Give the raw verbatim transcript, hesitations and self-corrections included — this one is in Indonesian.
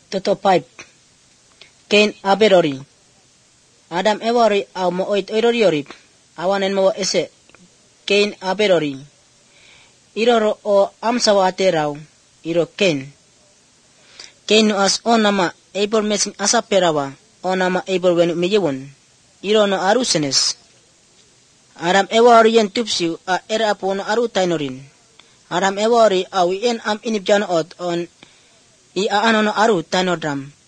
Toto pipe. Kain aberori. Adam ewari au mo oit oiroriori. Awanen mo ese. Kain aberori. Iroro o amsawate rau. Iro Kain. Kain no as o nama Abel mesin asaperawa. O nama Abel wenu miyewon. Iro no arusenes. Adam ewari yen tupsiu a era apo no aru tainorin. Adam ewari au ien am inipjano ot on i a ano no aru tainodram.